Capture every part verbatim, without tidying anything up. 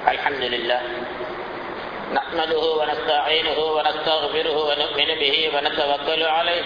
الحمد لله نحمده ونستعينه ونستغفره ونؤمن به ونتوكل عليه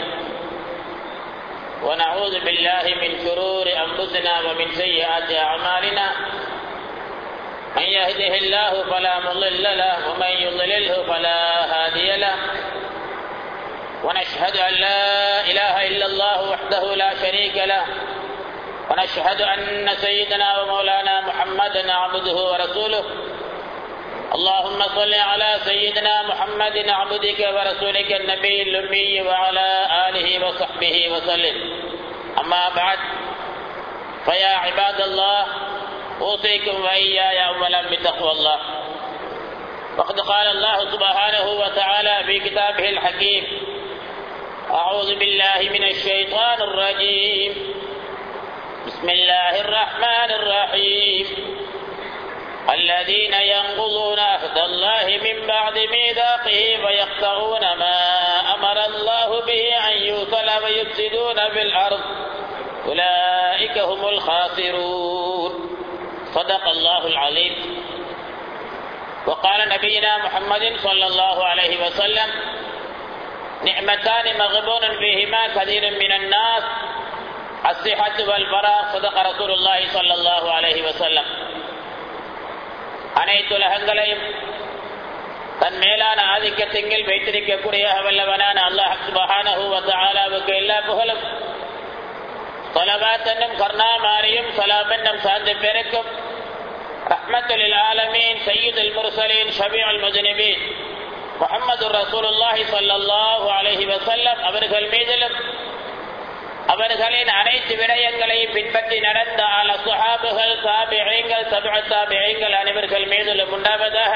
ونعوذ بالله من شرور أنفسنا ومن سيئات أعمالنا من يهده الله فلا مضل له ومن يضلله فلا هادي له ونشهد أن لا إله إلا الله وحده لا شريك له ونشهد أن سيدنا ومولانا محمدا عبده ورسوله اللهم صل على سيدنا محمد عبدك ورسولك النبي الأمي وعلى آله وصحبه وسلم. أما بعد فيا عباد الله أوصيكم وإياي أولا بتقوى الله. وقد قال الله سبحانه وتعالى في كتابه الحكيم: أعوذ بالله من الشيطان الرجيم بسم الله الرحمن الرحيم الذين ينقضون عهد الله من بعد ميثاقه ويقطعون ما أمر الله به أن يوصل ويفسدون في الأرض أولئك هم الخاسرون. صدق الله العظيم. وقال نبينا محمد صلى الله عليه وسلم: نعمتان مغبون فيهما كثير من الناس الصحة والفراغ. صدق رسول الله صلى الله عليه وسلم. அனைத்து உலகங்களையும் தன் மேலான ஆதிக்கத்தின் வைத்திருக்கக்கூடிய வல்லவனான அல்லாஹ் சுப்ஹானஹு வ தஆலாவுக்கு எல்லா புகழும் ஸலவாத் என்னும் கருணாமாரியும் ஸலாம் என்னும் சாந்தி பெருக்கும் ரஹ்மத்துல் லில் ஆலமீன் சய்யிதுல் முர்ஸலீன் ஷஃபீஉல் முஜ்னிபீன் முஹம்மதுர் ரசூலுல்லாஹி ஸல்லல்லாஹு அலைஹி வஸல்லம் அவர்கள் மீதிலும் அவர்களின் அனைத்து விடயங்களையும் பின்பற்றி நடந்த ஆல சுஹாபுகள் தாபிஈன்கள் தபஅ தாபிஈன்கள் அனைவர்கள் மீதிலும் உண்டாவதாக.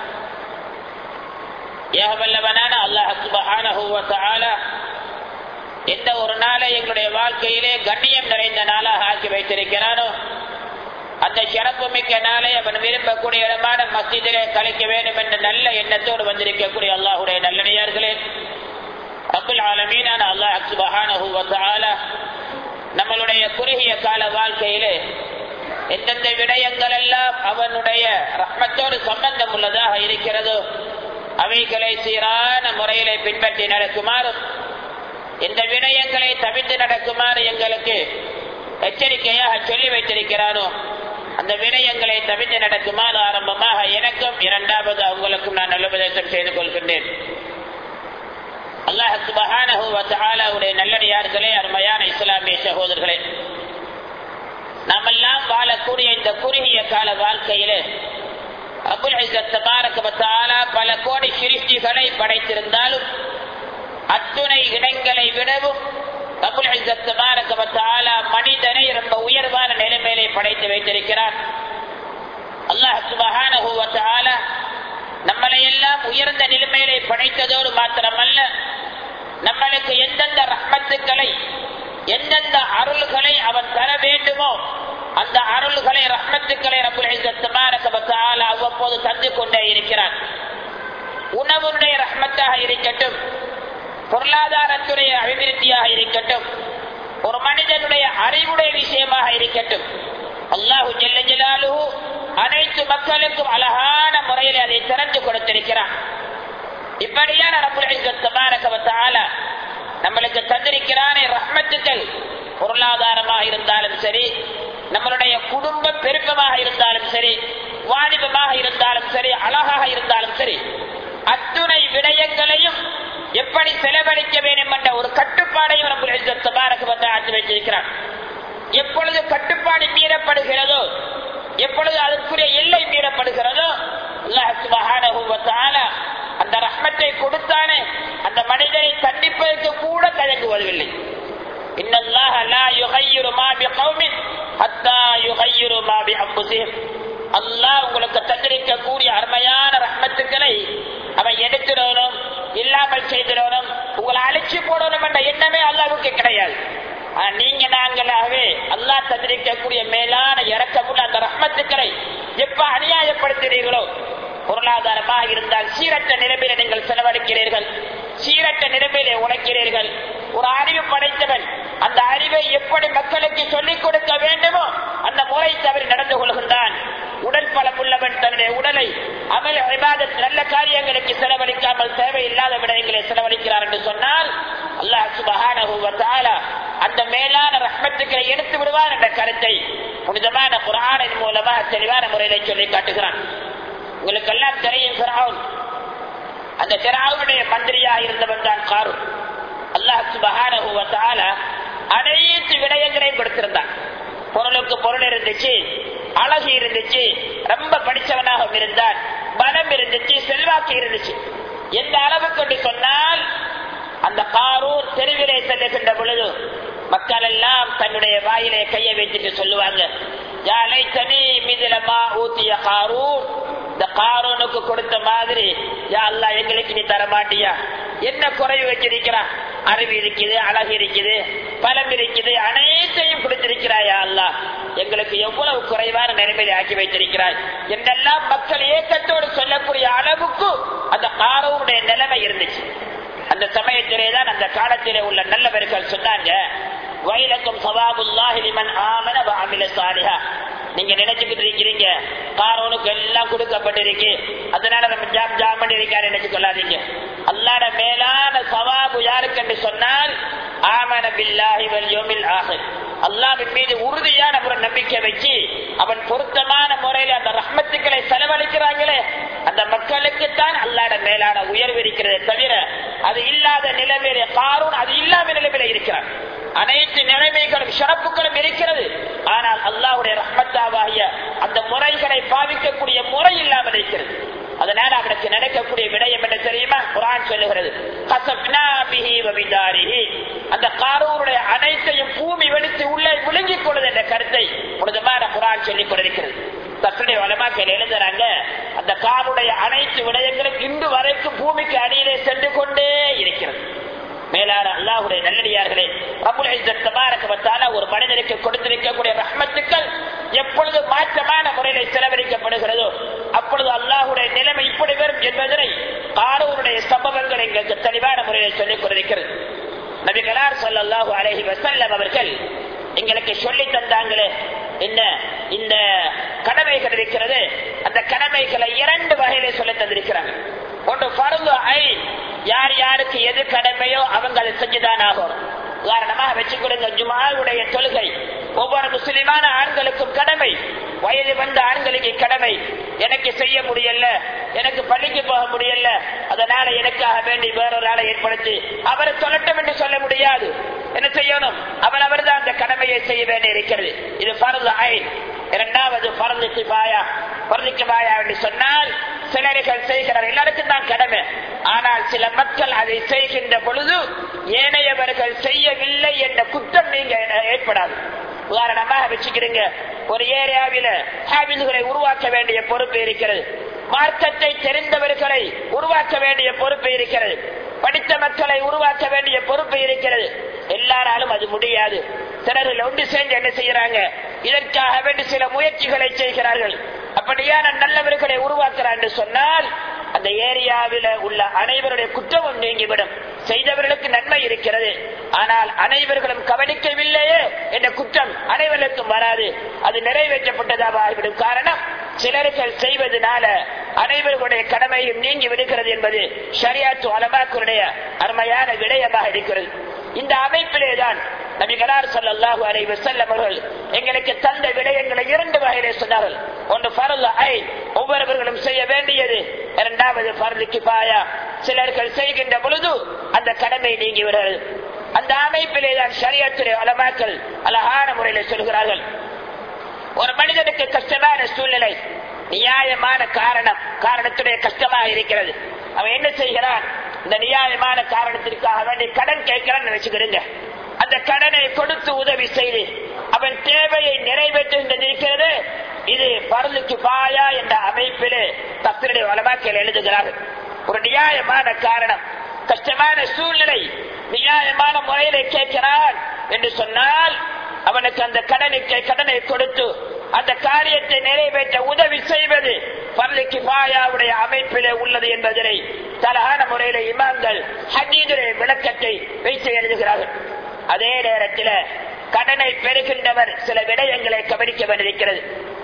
யஹ்வல்லவனான அல்லாஹ் சுப்ஹானஹு வ தஆலா எந்த ஒரு நாளை எங்களுடைய வாழ்க்கையிலே கண்ணியம் நிறைந்த நாளாக ஆக்கி வைத்திருக்கிறானோ அந்த சிறப்பு மிக்க நாளை அவன் விரும்பக்கூடிய இடமான மஸ்ஜிதிலே கழிக்க வேண்டும் என்ற நல்ல எண்ணத்தோடு வந்திருக்கக்கூடிய அல்லாஹுடைய நல்லடியார்களே, ரப்புல் ஆலமீனான அல்லாஹ் சுப்ஹானஹு வ தஆலா நம்மளுடைய குறுகிய கால வாழ்க்கையிலே எந்தெந்த விடயங்கள் எல்லாம் அவனுடைய ரஹ்மத்தோடு சம்பந்தம் உள்ளதாக இருக்கிறதோ அவைகளை சீரான முறையிலே பின்பற்றி நடக்குமாறும் இந்த விடயங்களை தவிர்த்து நடக்குமாறு எங்களுக்கு எச்சரிக்கையாக சொல்லி வைத்திருக்கிறானோ அந்த விடயங்களை தவிர்த்து நடக்குமாறு ஆரம்பமாக எனக்கும் இரண்டாவது அவங்களுக்கும் நான் நல்லுபதேசம் செய்து கொள்கின்றேன். அல்லாஹ் சுப்ஹானஹு வ தஆலாவுடைய நல்லடியார்களே, அருமையான இஸ்லாமிய சகோதரர்களே, நாமெல்லாம் வாழக்கூடிய இந்த குறுகிய கால வாழ்க்கையிலே ரப்புல் இஸ்ஸத் தபாரக வ தஆலா பல கோடி சிருஷ்டிகளை படைத்திருந்தாலும் அத்துணை இனங்களை விடவும் ரப்புல் இஸ்ஸத் தபாரக வ தஆலா மனிதனை ரொம்ப உயர்வான நிலைமையிலே படைத்து வைத்திருக்கிறார். அல்லாஹ் சுப்ஹானஹு வ தஆலா நம்மளை எல்லாம் உயர்ந்த நிலைமையிலே படைத்ததோடு மாத்திரமல்ல, நம்மளுக்கு எந்தெந்த ரஹ்மத்துக்களை எந்தெந்த அருள்களை அவன் தர வேண்டுமோ அந்த அருள்களை ரஹ்மத்துக்களை ரப்புல் இஸ்ஸத் தபாரக வ தஆலா அவ்வப்போது தந்து கொண்டே இருக்கிறார். உணவுடைய ரஹ்மத்தாக இருக்கட்டும், பொருளாதாரத்துடைய அபிவிருத்தியாக இருக்கட்டும், ஒரு மனிதனுடைய அறிவுடைய விஷயமாக இருக்கட்டும், அல்லாஹு ஜல்ல ஜலாலுஹு அனைத்து மக்களுக்கும் அழகான முறையில் அதை திறந்து கொடுத்திருக்கிறான். இப்படியான ரப்புல் இஸ்ஸத் தபாரக வ தஆலா நம்மளுக்கு தந்திருக்கிறானே ரஹ்மத்துக்கள், பொருளாதாரமாக இருந்தாலும் சரி, நம்மளுடைய குடும்ப பெருக்கமாக இருந்தாலும் சரி, வாணிபமாக இருந்தாலும் சரி, அழகாக இருந்தாலும் சரி, அத்துணை விடயங்களையும் எப்படி செலவழிக்க வேண்டும் என்ற ஒரு கட்டுப்பாடையும் ரப்புல் இஸ்ஸத் தபாரக வ தஆலா வைத்திருக்கிறான். எப்பொழுது கட்டுப்பாடு மீறப்படுகிறதோ, எப்பொழுது அதற்குரிய எல்லை மீறப்படுகிறதோ அல்லாஹ் சுப்ஹானஹு வ தஆலா அந்த ரஹ்மத்தை கொடுத்தானே அந்த மனிதனை தண்டிப்பதற்கு கூட தயங்குவதில்லை. இன்னல்லாஹ லா யுகையிரு மா பிகௌமின் ஹத்தா யுகையிரு மா பிஅன்ஃபுஸிஹிம். அல்லாஹ் உங்களுக்கு தந்திருக்கக்கூடிய அருமையான ரஹ்மத்துக்களை அவன் எடுத்துடணும், இல்லாமல் செய்திடணும், உங்களை அழிச்சு போடணும் என்ற எண்ணமே அல்லாஹ்வுக்கு கிடையாது. நீங்க நாங்களாகவே அல்லாஹ் தந்திருக்கக்கூடிய மேலான இரக்கமுள்ள அந்த ரஹ்மத்துக்களை எப்ப அநியாயப்படுத்துகிறீர்களோ, பொருளாதாரமாக இருந்தால் சீரற்ற நிலைமையில நீங்கள் செலவழிக்கிறீர்கள், சீரற்ற நிலைமையிலே உழைக்கிறீர்கள். ஒரு அறிவு படைத்தவன் அந்த அறிவை எப்படி மக்களுக்கு சொல்லிக் கொடுக்க வேண்டுமோ அந்த முறை தவறி நடந்து கொள்கின்றான். உடல் பலம் உள்ளவன் தன்னுடைய உடலை அமல் இபாதத் நல்ல காரியங்களுக்கு செலவழிக்காமல் தேவையில்லாத விடயங்களை செலவழிக்கிறார் என்று சொன்னால் அல்லாஹ் சுப்ஹானஹு வ தஆலா அந்த மேலான ரஹ்மத்துக்களை எடுத்து விடுவார் என்ற கருத்தை புனிதமான குர்ஆனின் மூலமாக தெளிவான முறையிலே சொல்லி காட்டுகிறான். உங்களுக்கு எல்லாம் தெரியும், ஃபிரௌன் அந்த ஃபிரௌனுடைய மந்திரியாக இருந்தவன் தான் காரூன். அல்லாஹ் சுப்ஹானஹு வ தஆலா அனைத்து விடயங்களையும் கொடுத்திருந்தான். பொருளுக்கு பொருள் இருந்துச்சு, அழகு இருந்துச்சு, ரொம்ப படித்தவனாக இருந்தான், பலம் இருந்துச்சு, செல்வாக்கு இருந்துச்சு. எந்த அளவுக்கு என்று சொன்னால் அந்த காரூன் தெருவிலே செல்லுகின்ற பொழுது மக்கள் எல்லாம் தன்னுடைய வாயிலே கையை வைத்துட்டு சொல்லுவாங்க, யா லைத்தனி மித்லமா ஊதிய காரூன், இந்த காரூனுக்கு கொடுத்த மாதிரி யா அல்லாஹ் எங்களுக்கு நீ தர மாட்டியா? என்ன குறைவு வச்சிருக்கிறான்? அறிவு இருக்குது, அழகு இருக்குது, பலம் இருக்குது, அனைத்தையும் கொடுத்திருக்கிறாயா அல்லாஹ், எங்களுக்கு எவ்வளவு குறைவான நிலைமையை ஆக்கி வைத்திருக்கிறாய் என்றெல்லாம் மக்கள் ஏக்கத்தோடு சொல்லக்கூடிய அளவுக்கு அந்த காரூனுடைய நிலைமை இருந்துச்சு. அந்த சமயத்திலே தான் அந்த காலத்திலே உள்ள நல்லவர்கள் சொன்னாங்க, வைலக்கும் சவாபுல்லாஹி லிமன் ஆமன வ அமில சாலிஹா. நீங்க நினைச்சுக்கிட்டு இருக்கிறீங்க காரூனுக்கு எல்லாம் கொடுக்கப்பட்டிருக்கு, அதனால நம்ம ஜாம் ஜாம் பண்ணி இருக்காரு நினைச்சு கொள்ளாதீங்க. அல்லாஹ்வுடைய மேலான சவாபு யாருக்கு என்று சொன்னால் ஆமன பில்லாஹி வல் யௌமில் ஆகிர், அல்லாஹ்வின் மீது உறுதியான ஒரு நம்பிக்கை வச்சு அவன் பொருத்தமான முறையில் அந்த ரஹ்மத்துக்களை செலவழிக்கிறாங்களே அந்த மக்களுக்கு தான் அல்லாஹ்வுடைய மேலான உயர்வு இருக்கிறதே தவிர அது இல்லாத நிலைமையிலே காரூன் அது இல்லாத நிலைமையில இருக்கிறான். அனைத்து நிலைமைகளும் சிறப்புகளும் இருக்கிறது, ஆனால் அல்லாஹ்வுடைய ரஹ்மத்தாகிய அந்த முறைகளை பாவிக்கக்கூடிய முறை இல்லாமல் இருக்கிறது. அதனால அவனுக்கு நடக்கக்கூடிய விடயம் என்ன தெரியுமா? குர்ஆன் சொல்லுகிறது, கஸப்னா பிஹி வ பிதாரிஹி, அந்த காரூனுடைய அனைத்தையும் பூமி வெடித்து உள்ளே விழுங்கிக் கொள்ளுது என்ற கருத்தை புனிதமான குர்ஆன் சொல்லிக் கொண்டிருக்கிறது. தஃசீர் உலமாக்கள் எழுதுறாங்க, அந்த காரூனுடைய அனைத்து விடயங்களும் இன்று வரைக்கும் பூமிக்கு அடியிலே சென்று கொண்டே இருக்கிறது. மேலான அல்லாஹ்வுடைய நல்லடியார்களே, ரப்புல் இஸ்ஸத் தபாரக வ தஆலா ஒரு மனிதனுக்கு கொடுத்திருக்கக்கூடிய ரஹ்மத்துக்கள் எப்பொழுது மாற்றமான முறையில் செலவழிக்கப்படுகிறதோ அப்பொழுது அல்லாஹ்வுடைய நிலைமை இப்படி வரும் என்பதனை காரூனுடைய சம்பவங்கள் எங்களுக்கு தெளிவான முறையில் சொல்லிக் கொண்டிருக்கிறது. நபிகளார் ஸல்லல்லாஹு அலைஹி வஸல்லம் அவர்கள் எங்களுக்கு சொல்லி தந்தாங்களே என்ன இந்த கடமைகள் இருக்கிறது, அந்த கடமைகளை இரண்டு வகையிலே சொல்லி தந்திருக்கிறாங்க. ஒன்று ஃபர்து ஐன், யார் யாருக்கு எது கடமையோ அவங்க அதை செஞ்சுதான் ஆகும். உதாரணமாக வச்சு கொடுங்க, ஜும்ஆவுடைய தொழுகை ஒவ்வொரு முஸ்லிமான ஆண்களுக்கும் கடமை, வயது வந்த ஆண்களுக்கு கடமை. எனக்கு செய்ய முடியல, எனக்கு பள்ளிக்கு போக முடியல, அதனால எனக்காக வேண்டி வேறொரு ஆளை ஏற்படுத்தி அவரை சொல்லட்டும் என்று சொல்ல முடியாது. என்ன செய்யணும்? அவர் அவர் தான் அந்த கடமையை செய்ய வேண்டி இருக்கிறது. இது ஃபர்து ஐன். இரண்டாவது ஃபர்து கிஃபாயா. ஃபர்து கிஃபாயா என்று சொன்னால் சிலர்கள் செய்கிறார், எல்லாருக்கும் தான் கடமை, ஆனால் சில மக்கள் அதை செய்கின்ற பொழுது ஏனையவர்கள் செய்யவில்லை என்ற குற்றம் நீங்க ஏற்படாது. உதாரணமாக வச்சுக்கிறீங்க, ஒரு ஏரியாவில ஹாபிதுகளை உருவாக்க வேண்டிய பொறுப்பு இருக்கிறது, மார்க்கத்தை தெரிந்தவர்களை உருவாக்க வேண்டிய பொறுப்பு இருக்கிறது, படித்த மக்களை உருவாக்க வேண்டிய பொறுப்பு இருக்கிறது. எல்லாராலும் அது முடியாது. சிலர்கள் ஒன்று சேர்ந்து என்ன செய்யறாங்க, இதற்காக வேண்டி சில முயற்சிகளை செய்கிறார்கள். அப்படியான நல்லவர்களை உருவாக்குறார் என்று சொன்னால் அந்த ஏரியாவில உள்ள அனைவருடைய குற்றமும் நீங்கிவிடும். செய்தவர்களுக்கு நன்மை இருக்கிறது, ஆனால் அனைவர்களும் கவனிக்கவில்லையே என்ற குற்றம் அனைவருக்கும் வராது, அது நிறைவேற்றப்பட்டதாக ஆகிவிடும். காரணம், சிலர்கள் செய்வதனால அனைவர்களுடைய கடமையும் நீங்கி விடுகிறது என்பது ஷரியாத்து உலமாக்களுடைய அருமையான விடயமாக இருக்கிறது. இந்த அமைப்பிலேதான் நபிகளார் ஸல்லல்லாஹு அலைஹி வஸல்லம் அவர்கள் எங்களுக்கு தந்த விடயங்களை இரண்டு வகையிலே சொன்னார்கள். ஒன்று ஃபர்து ஐன், ஒவ்வொருவர்களும் செய்ய வேண்டியது. இரண்டாவது ஃபர்து கிஃபாயா, சிலர்கள் செய்கின்ற பொழுது அந்த கடமை நீங்கி விடுகிறது. அந்த அமைப்பிலேதான் ஷரியத்துடைய உலமாக்கள் அழகான முறையில் சொல்கிறார்கள், ஒரு மனிதனுக்கு கஷ்டமான சூழ்நிலை, நியாயமான காரணம், காரணத்துடைய கஷ்டமாக இருக்கிறது, அவன் என்ன செய்கிறான், இந்த நியாயமான காரணத்திற்காக வேண்டி கடன் கேட்கிறான்னு நினைச்சுக்கிடுங்க. அந்த கடனை கொடுத்து உதவி செய்து அவன் தேவையை நிறைவேற்றுகின்றது இருக்கிறது. இது ஃபர்து கிஃபாயா என்ற அமைப்பிலே தஃசீருடைய உலமாக்கள் எழுதுகிறார்கள். ஒரு நியாயமான காரணம், கஷ்டமான சூழ்நிலை, நியாயமான முறையிலே கேட்கிறான் என்று சொன்னால் அவனுக்கு அந்த கடனுக்கு கடனை கொடுத்து அந்த காரியத்தை நிறைவேற்ற உதவி செய்வது ஃபர்து கிஃபாயாவுடைய அமைப்பிலே உள்ளது என்பதனை தலகான முறையில இமாம்கள் ஹதீஸுடைய விளக்கத்தை வைத்து எழுதுகிறார்கள். அதே நேரத்தில் கடனை பெறுகின்றவர் சில விடயங்களை கவனிக்க வேண்டியிருக்கிறது.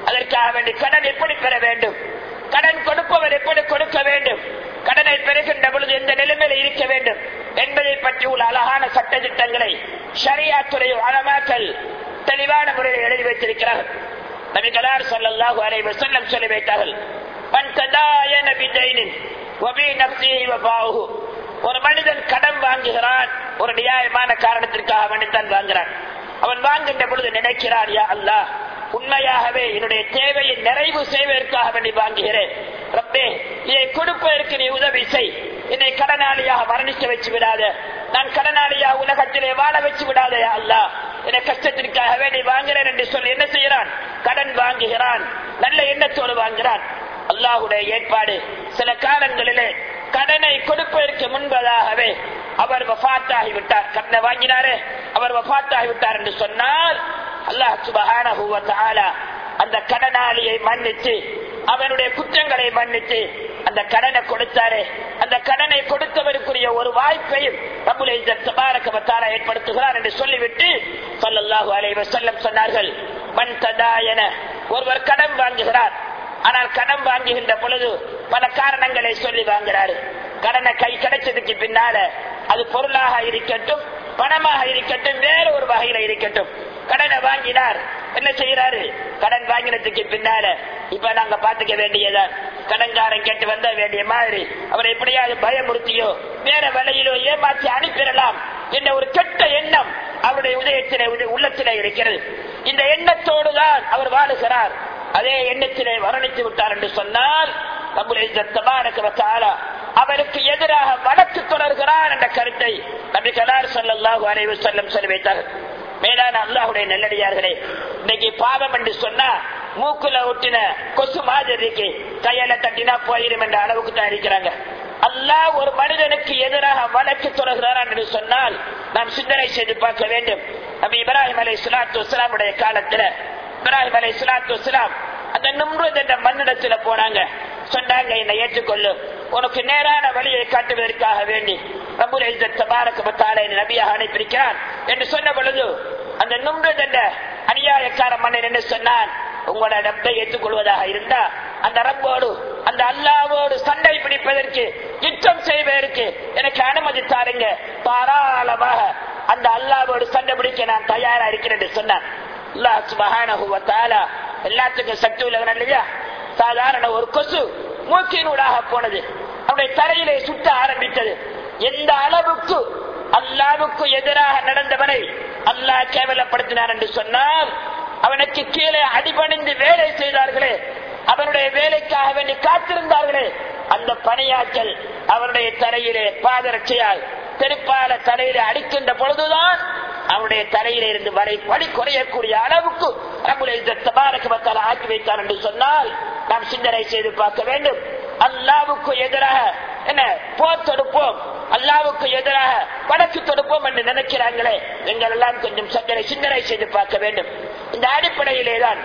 அதற்காக வேண்டி கடன் எப்படி பெற வேண்டும், கடன் கொடுப்பவர் எப்படி கொடுக்க வேண்டும், கடனை பெறுகின்ற பொழுது எந்த நிலைமையில் இருக்க வேண்டும் என்பதை பற்றி உள்ள அழகான சட்ட திட்டங்களை ஷரியாத்துறை உலமாக்கள் தெளிவான முறையில் எழுதி வைத்திருக்கிறார்கள். நபிகளார் ஸல்லல்லாஹு அலைஹி வஸல்லம் சொல்லி வைத்தார்கள், மன் ததாயன பிதைனின் வபி நஃப்ஸிஹி வபாஹு. ஒரு மனிதன் கடன் வாங்குகிறான், ஒரு நியாயமான காரணத்திற்காக மனிதன் வாங்குகிறான். அவன் வாங்குகின்ற பொழுது நினைக்கிறான், யா அல்லாஹ், உண்மையாகவே என்னுடைய தேவையை நிறைவு செய்வதற்காக வேண்டி வாங்குகிறேன். ரப்பே, இதை கொடுப்பதற்கு நீ உதவி செய். என்னை கடனாளியாக மரணிக்க வச்சு விடாத, நான் கடனாளியாக உலகத்திலே வாழ வச்சு விடாத யா அல்லாஹ். என்னை கஷ்டத்திற்காக வேண்டி வாங்குகிறேன் என்று சொல்லி என்ன செய்கிறான்? கடன் வாங்குகிறான், நல்ல எண்ணத்தோடு வாங்குகிறான். அல்லாஹுடைய ஏற்பாடு, சில காலங்களிலே கடனை கொடுப்பதற்கு முன்பதாகவே அவர் வஃபாத்தாகிவிட்டார். கடனை வாங்கினாரே, அவர் வஃபாத்தாகிவிட்டார் என்று சொன்னால் அல்லாஹ் சுப்ஹானஹு வ தஆலா அந்த கடனாளியை மன்னித்து, அவனுடைய குற்றங்களை மன்னித்து அந்த கடனை கொடுத்தாரே, அந்த கடனை கொடுத்தவருக்குரிய ஒரு வாய்ப்பையும் ரப்புல் இஸ்ஸத் தபாரக வ தஆலா ஏற்படுத்துகிறார் என்று சொல்லிவிட்டு ஸல்லல்லாஹு அலைஹி வஸல்லம் சொன்னார்கள், மன் ததாயன, ஒருவர் கடன் வாங்குகிறார். ஆனால் கடன் வாங்குகின்ற பொழுது பல காரணங்களை சொல்லி வாங்குறாரு. கடனை கை கிடைச்சதுக்கு பின்னால அது பொருளாக இருக்கட்டும், பணமாக இருக்கட்டும், வேற ஒரு வகையில இருக்கட்டும், கடனை வாங்கினார். என்ன செய்யறாரு? கடன் வாங்கினதுக்கு பின்னால இப்ப நாங்க பாத்துக்க வேண்டியதான், கடன்காரன் கேட்டு வந்த வேண்டிய மாதிரி அவரை எப்படியாவது பயமுறுத்தியோ வேற வழியிலோ ஏமாற்றி அனுப்பிடலாம் என்ற ஒரு கெட்ட எண்ணம் அவருடைய உதயத்திலே உள்ளத்திலே இருக்கிறது. இந்த எண்ணத்தோடுதான் அவர் வாழுகிறார். அதே எண்ணத்திலே மரணித்து விட்டார் என்று சொன்னால் ரப்புல் இஸ்ஸத் தபாரக வ தஆலா அவருக்கு எதிராக வழக்கு தொடர்கிறார் என்ற கருத்தை நபிகளார் ஸல்லல்லாஹு அலைஹி வஸல்லம் சொல்லி வைத்தார்கள். மேலான அல்லாஹ்வுடைய நல்லடியார்களே, இன்னைக்கு பாவம் என்று சொன்னா மூக்குல ஒட்டின கொசு மாதிரி இருக்கு, கையில தட்டினா போயிடும் என்ற அளவுக்கு தான் இருக்கிறாங்க. அல்லாஹ் ஒரு மனிதனுக்கு எதிராக வழக்கு தொடர்கிறார் என்று சொன்னால் நாம் சிந்தனை செய்து பார்க்க வேண்டும். நபி இப்ராஹிம் அலைஹிஸ்ஸலாத்து வஸ்ஸலாமுடைய காலத்துல இப்ராஹிம் அலைஹிஸ்ஸலாத்து வஸ்ஸலாம் அந்த நம்ரூத் என்ற மன்னிடத்துல போனாங்க. சொன்னாங்க, என்னை ஏற்றுக்கொள்ளும், உனக்கு நேரான வழியை காட்டுவதற்காக வேண்டி ரப்புல் இஸ்ஸத் தபாரக வ தஆலா என்னை நபியாக அனுப்பியிருக்கிறான் என்று சொன்ன பொழுது அந்த நம்ரூத் என்ற அநியாயக்கார மன்னன் என்ன சொன்னான்? உங்களோட ரப்பை ஏற்றுக்கொள்வதாக இருந்தா அந்த ரப்போடு அந்த அல்லாவோடு சண்டை பிடிப்பதற்கு, யுத்தம் செய்வதற்கு எனக்கு அனுமதி தாருங்க, தாராளமாக அந்த அல்லாவோடு சண்டை பிடிக்க நான் தயாரா இருக்கிறேன் என்று சொன்னான். அல்லாஹ் சுப்ஹானஹு வ தஆலா எல்லாத்துக்கும் சக்தி உள்ளவன் இல்லையா? சாதாரண ஒரு கொசு மூக்கினூடாக போனது, அவனுடைய தரையிலே சுட்ட ஆரம்பித்தது. எந்த அளவுக்கு அல்லாஹ்வுக்கு எதிராக நடந்தவனை அல்லாஹ் கேவலப்படுத்தினார் என்று சொன்னால், அவனுக்கு கீழே அடிபணிந்து வேலை செய்தார்களே, அவனுடைய வேலைக்காக வேண்டி காத்திருந்தார்களே, அந்த பணியாட்கள் அவருடைய தரையிலே பாதரட்சையால் தெருப்பால தரையிலே அடிக்கின்ற பொழுதுதான் அவனுடைய தரையில இருந்து வரை படி குறையக்கூடிய அளவுக்கு ரப்புல் இஸ்ஸத் தபாரக வ தஆலா ஆக்கி வைத்தார் என்று சொன்னால் நாம் சிந்தனை செய்து பார்க்க வேண்டும். அல்லாஹ்வுக்கு எதிராக என்ன போர் தொடுப்போம், அல்லாஹ்வுக்கு எதிராக வழக்கு தொடுப்போம் என்று நினைக்கிறாங்களே, நீங்கள் எல்லாம் கொஞ்சம் சற்றே சிந்தனை செய்து பார்க்க வேண்டும். இந்த அடிப்படையிலே தான்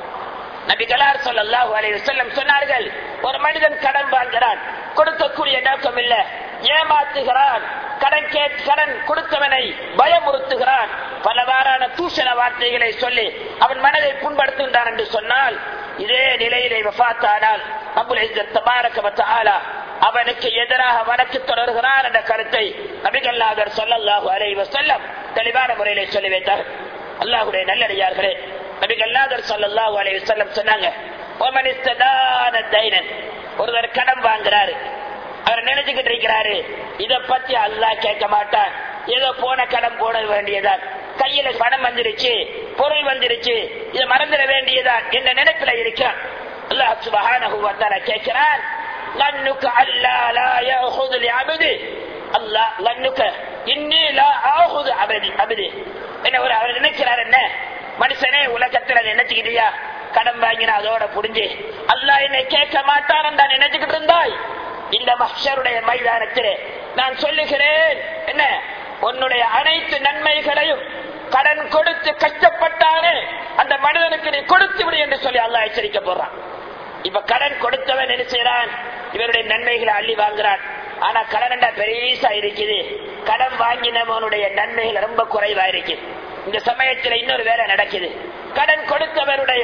நபிகளார் ஸல்லல்லாஹு அலைஹி வஸல்லம் சொன்னார்கள், ஒரு மனிதன் கடன் வாங்குகிறான், கொடுக்கக்கூடிய நோக்கம் இல்ல, ஏமாத்துகிறான், கடன் கேட் கடன் கொடுத்தவனை பயமுறுத்துகிறான், பலவாறான தூஷண வார்த்தைகளை சொல்லி அவன் மனதை புண்படுத்துகின்றான் என்று சொன்னால், இதே நிலையிலே வஃபாத்தானால் ரப்புல் இஸ்ஸத் தபாரக வ தஆலா அவனுக்கு எதிராக வழக்கு தொடர்கிறான் என்ற கருத்தை நபிகள் நாயகம் ஸல்லல்லாஹு அலைஹி வஸல்லம் தெளிவான முறையிலே சொல்லி வைத்தார். அல்லாஹ்வுடைய நல்லடியார்களே, நபிகள் நாயகம் ஸல்லல்லாஹு அலைஹி வஸல்லம் சொன்னாங்க, வமன் இஸ்ததான தைனன், ஒருவர் கடன் வாங்குறாரு, அவர் நினைச்சுக்கிட்டு இருக்கிறாரு இதை பத்தி அல்லாஹ் கேட்க மாட்டான், ஏதோ போன கடன் போட வேண்டியதான், கையில பணம் வந்துருச்சு, பொருள் வந்துருச்சு, இதை மறந்துட வேண்டியதான் என்ற நினைப்பில இருக்கிறான். அல்லாஹ் சுப்ஹானஹு வ தஆலா கேட்கிறான், லன்னுக அல்லா லா யஅஹுது லிஅப்தி, அல்லாஹ் லன்னுக இன்னி லா ஆஹுது அபதி அபதி. என்ன ஒரு அவர் நினைக்கிறார், என்ன மனுஷனே உலகத்துல நினைச்சுக்கிட்டியா, கடன் வாங்கினா அதோட புரிஞ்சு அல்லாஹ் என்னை கேட்க மாட்டான் தான் நினைச்சுக்கிட்டு இருந்தாய், இந்த மஹ்ஷருடைய மைதானத்திலே நான் சொல்லுகிறேன், என்ன உன்னுடைய அனைத்து நன்மைகளையும் கடன் கொடுத்து கஷ்டப்பட்டானே அந்த மனிதனுக்கு நீ கொடுத்து விடு என்று சொல்லி அல்லாஹ் எச்சரிக்க போறான். இப்ப கடன் கொடுத்தவன் என்ன செய்யறான்? இவருடைய நன்மைகளை அள்ளி வாங்குறான். ஆனா கடன் பெரியசா இருக்குது, கடன் வாங்கினவனுடைய நன்மைகள் ரொம்ப குறைவா இருக்கு. இந்த சமயத்துல இன்னொரு வேலை நடக்குது, கடன் கொடுத்தவருடைய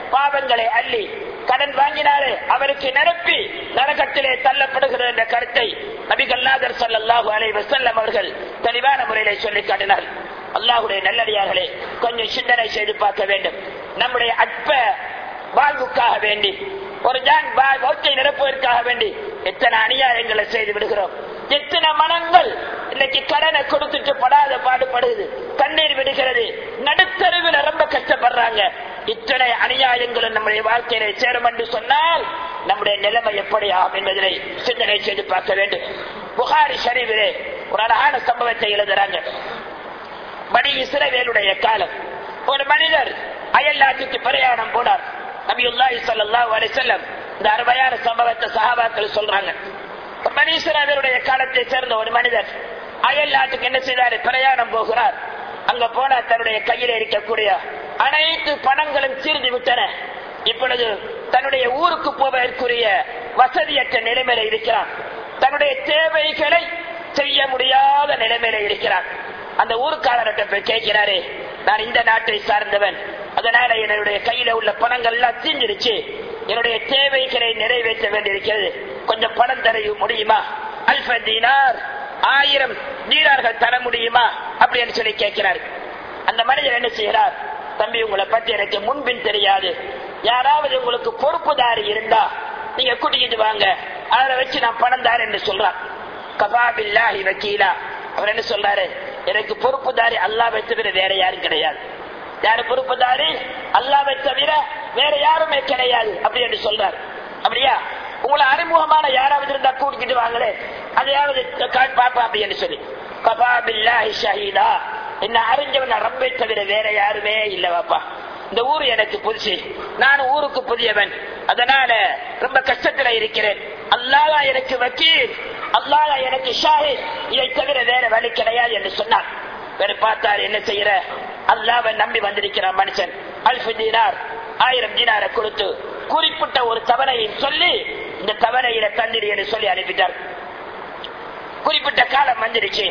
பாவங்களை அள்ளி கடன் வாங்கினாரே அவருக்கு நிரப்பி நரகத்திலே தள்ளப்படுகிறது என்ற கருத்தை நபிகள் நாதர் ஸல்லல்லாஹு அலைஹி வஸல்லம் அவர்கள் தெளிவான முறையிலே சொல்லி காட்டினார். அல்லாஹ்வுடைய நல்லடியார்களே, கொஞ்சம் சிந்தனை செய்து பார்க்க வேண்டும். நம்முடைய அற்ப வாழ்வுக்காக வேண்டி, ஒரு ஜான் வாழ்க்கை நிரப்புவதற்காக வேண்டி எத்தனை அநியாயங்களை செய்து விடுகிறோம். எத்தனை மனங்கள் இன்னைக்கு கடனை கொடுத்துட்டு படாத பாடுபடுது, கண்ணீர் விடுகிறது, நடுத்தருவில் ரொம்ப கஷ்டப்படுறாங்க. இத்தனை அநியாயங்களும் நம்முடைய வாழ்க்கையில சேரும் என்று சொன்னால் நம்முடைய நிலைமை எப்படி ஆகும் என்பதை சிந்தனை செய்து பார்க்க வேண்டும். புகாரி ஷரீஃபிலே ஒரு அழகான சம்பவத்தை எழுதுறாங்க. பனி இஸ்ரவேலுடைய காலம், ஒரு மனிதர் அயல் நாட்டுக்கு பிரயாணம் போனார். நபியுல்லாஹி ஸல்லல்லாஹு அலைஹி வஸல்லம் இந்த அருமையான சம்பவத்தை சஹாபாக்கள் சொல்றாங்க. பனி இஸ்ரவேலுடைய காலத்தை சேர்ந்த ஒரு மனிதர் அயல் நாட்டுக்கு என்ன செய்தார்? பிரயாணம் போகிறார். அங்க போன தன்னுடைய கையில் இருக்கக்கூடிய அனைத்து பணங்களும் தீர்ந்து விட்டன. இப்பொழுது தன்னுடைய ஊருக்கு போவதற்குரிய வசதியற்ற நிலைமையில இருக்கிறார். தன்னுடைய தேவைகளை செய்ய முடியாத நிலைமையில இருக்கிறார். அந்த ஊருக்காரர்கிட்ட போய் கேட்கிறாரு, நான் இந்த நாட்டை சார்ந்தவன், அதனால என்னுடைய கையில உள்ள பணங்கள் எல்லாம் தீர்ந்துருச்சு, என்னுடைய தேவைகளை நிறைவேற்ற வேண்டியிருக்கிறது, கொஞ்சம் பணம் தர முடியுமா? அல்ஃப தீனார், ஆயிரம் தீனார்கள் தர முடியுமா அப்படின்னு சொல்லி கேட்கிறார். அந்த மனிதர் என்ன செய்கிறார்? தம்பி, உங்களை பற்றி எனக்கு முன்பின் தெரியாது, யாராவது உங்களுக்கு பொறுப்புதாரி இருந்தா நீங்க கூட்டிக்கிட்டு வாங்க, அதை வச்சு நான் பணம் தார் என்று சொல்றான். கஃபா பில்லாஹி வக்கீலா, அவர் என்ன சொல்றாரு? எனக்கு பொறுப்புதாரி அல்லாஹ்வை தவிர வேற யாரும் கிடையாது. யாரு பொறுப்புதாரி? அல்லாஹ்வை தவிர வேற யாருமே கிடையாது அப்படி என்று சொல்றார். அப்படியா? உங்களை அறிமுகமான யாராவது இருந்தா கூட்டிக்கிட்டு வாங்களே, அதையாவது பாப்பா அப்படி என்று சொல்லி. கஃபா பில்லாஹி ஷஹீதா, என்ன அறிஞ்சவன் ரப்பை தவிர வேற யாருமே இல்லவாப்பா. இந்த ஊரு எனக்கு புதுசு, நான் ஊருக்கு புதியவன், அதனால ரொம்ப கஷ்டத்துல இருக்கிறேன். அல்லாஹ் எனக்கு வக்கீல், அல்லாஹ் எனக்கு ஷாஹித், இதை தவிர வேற வழி கிடையாது என்று சொன்னார். வேற பார்த்தார், என்ன செய்யற? அல்லாஹ்வை நம்பி வந்திருக்கிறான் மனுஷன். அல்ஃபு தீனார், ஆயிரம் தீனாரை கொடுத்து குறிப்பிட்ட ஒரு தவணையை சொல்லி இந்த தவணையில தந்திரி என்று சொல்லி அனுப்பிட்டார். குறிப்பிட்ட காலம் வந்துருச்சு.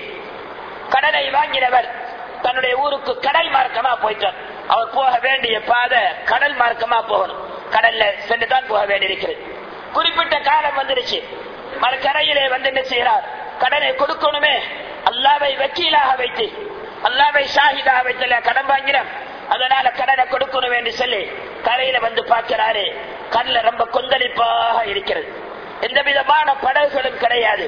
கடனை வாங்கினவர் தன்னுடைய ஊருக்கு கடல் மார்க்கமா போயிட்டார். அவர் போக வேண்டிய பாதை கடல் மார்க்கமா போகணும், கடல்ல சென்றுதான் போக வேண்டியிருக்கிறது. குறிப்பிட்ட காலம் வந்துருச்சு. மறுக்கரையிலே வந்து என்ன செய்கிறார்? கடனை கொடுக்கணுமே, அல்லாஹ்வை வக்கீலாக வைத்து, அல்லாஹ்வை ஷாஹிதாக வைத்து கடன் வாங்கினோம், அதனால கடனை கொடுக்கணும் என்று சொல்லி கரையில வந்து பார்க்கிறாரு. கடல்ல ரொம்ப கொந்தளிப்பாக இருக்கிறது, எந்த விதமான படகுகளும் கிடையாது,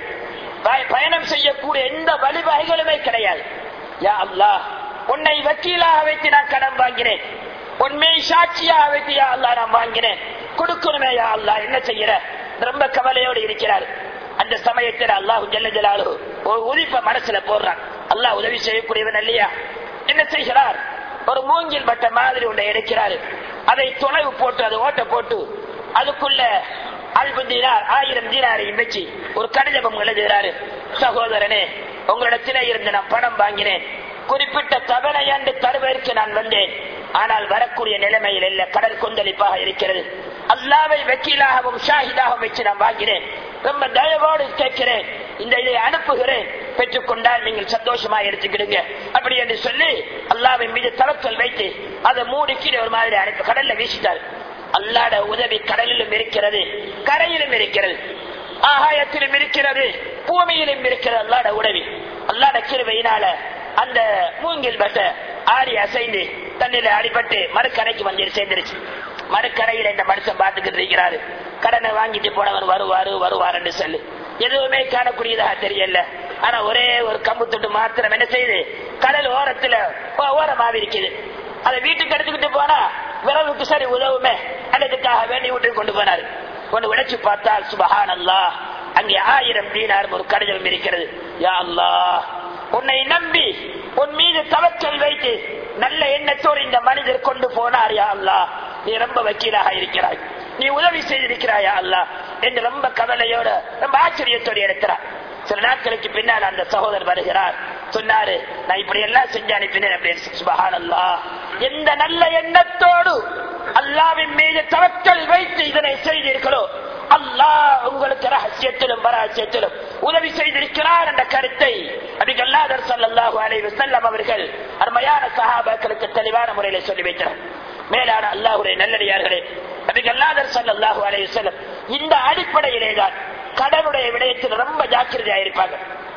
பயணம் செய்யக்கூடிய எந்த வழிவகைகளுமே கிடையாது. யா அல்லாஹ், உன்னை வக்கீலாக வைத்து நான் கடன் வாங்கினேன், உண்மை சாட்சியாக வைத்து யா அல்லாஹ் நான் வாங்கினேன், கொடுக்கணுமே யா அல்லாஹ், என்ன செய்யற? ரொம்ப கவலையோடு இருக்கிறார். அந்த சமயத்தில் அல்லாஹ் ஜல்ல ஜலாலுஹு ஒரு உதிப்ப மனசுல போடுறான். அல்லாஹ் உதவி செய்யக்கூடியவன் இல்லையா? என்ன செய்கிறார்? ஒரு மூங்கில் பட்ட மாதிரி ஒன்றை எடுக்கிறாரு. அதை தொலைவு போட்டு, அதை ஓட்ட போட்டு அதுக்குள்ள அல்பு தீனார், ஆயிரம் தீனாரையும் வச்சு ஒரு கடிதம் எழுதுகிறாரு. சகோதரனே, உங்களிடத்திலே இருந்து நான் பணம் வாங்கினேன், குறிப்பிட்ட தவணை என்று தருவதற்கு நான் வந்தேன், ஆனால் வரக்கூடிய நிலைமையில் இல்ல, கடல் கொந்தளிப்பாக இருக்கிறது. அல்லாஹ்வை வக்கீலாகவும் ஷாஹிதாகவும் வச்சு நான் வாங்கினேன், ரொம்ப தயவோடு கேட்கிறேன், இந்த இதை அனுப்புகிறேன், பெற்றுக்கொண்டால் நீங்கள் சந்தோஷமா எடுத்துக்கிடுங்க அப்படி என்று சொல்லி அல்லாஹ்வின் மீது தவக்கல் வைத்து அதை மூடிக்கீழே ஒரு மாதிரி அனுப்பி கடல்ல வீசிட்டார். அல்லாஹ்வுடைய உதவி கடலிலும் இருக்கிறது, கரையிலும் இருக்கிறது, ஆகாயத்திலும் இருக்கிறது, பூமியிலும் இருக்கிறது. அல்லாஹ்வுடைய உதவி, அல்லாஹ்வுடைய கிருபையினால அந்த மூங்கில் பட்ட ஆடி அசைந்து தண்ணில அடிபட்டு மறுக்கரைக்கு வந்து சேர்ந்துருச்சு. மறுக்கரையில இந்த மனுஷன் பார்த்துக்கிட்டு இருக்கிறாரு. கடனை வாங்கிட்டு போனவர் வருவாரு வருவார் என்று சொல்லு, எதுவுமே காணக்கூடியதாக தெரியல. ஆனா ஒரே ஒரு கம்பு தொட்டு மாத்திரம் என்ன செய்யுது? கடல் ஓரத்துல ஓரமாக இருக்குது. அதை வீட்டுக்கு எடுத்துக்கிட்டு போனா விரவுக்கு சரி உதவுமே, அதுக்காக வேண்டி வீட்டுக்கு கொண்டு போனாரு. கொண்டு உடைச்சு பார்த்தால் சுபஹானல்லாஹ், அங்கே ஆயிரம் தீனார் ஒரு கடிதம் இருக்கிறது. யா அல்லாஹ், உன்னை நம்பி உன் மீது தவக்கல் வைத்து நல்ல எண்ணத்தோடு இந்த மனிதர் கொண்டு போனார். யா அல்லாஹ், நீ ரொம்ப வக்கீலாக இருக்கிறாய், நீ உதவி செய்திருக்கிறாயா அல்லாஹ் என்று ரொம்ப கவலையோட ரொம்ப ஆச்சரியத்தோடு எடுக்கிறார். சில நாட்களுக்கு பின்னால் அந்த சகோதரர் வருகிறார். சொன்னாரு, நான் இப்படி எல்லாம் செஞ்சு அனுப்பினேன் அப்படின்னு. சுப்ஹானல்லாஹ், எந்த நல்ல எண்ணத்தோடு அல்லாஹ்வின் மீது தவக்கல் வைத்து இதனை செய்தீர்களோ அல்லாஹ் உங்களுக்கு ரகசியத்திலும் பரஹசியத்திலும் உதவி செய்திருக்கிறார் என்ற கருத்தை நபிகள் நாயகம் ஸல்லல்லாஹு அலைஹி வஸல்லம் அவர்கள் அருமையான சஹாபாக்களுக்கு தெளிவான முறையில் சொல்லி வைத்தார். மேலான அல்லாஹ்வுடைய நல்லடியார்களே, நபிகள் ஸல்லல்லாஹு அலைஹி வஸல்லம் இந்த அடிப்படையிலேதான் கடனுடைய விடயத்தில் ரொம்ப ஜாக்கிரதையாக இருப்பாங்க.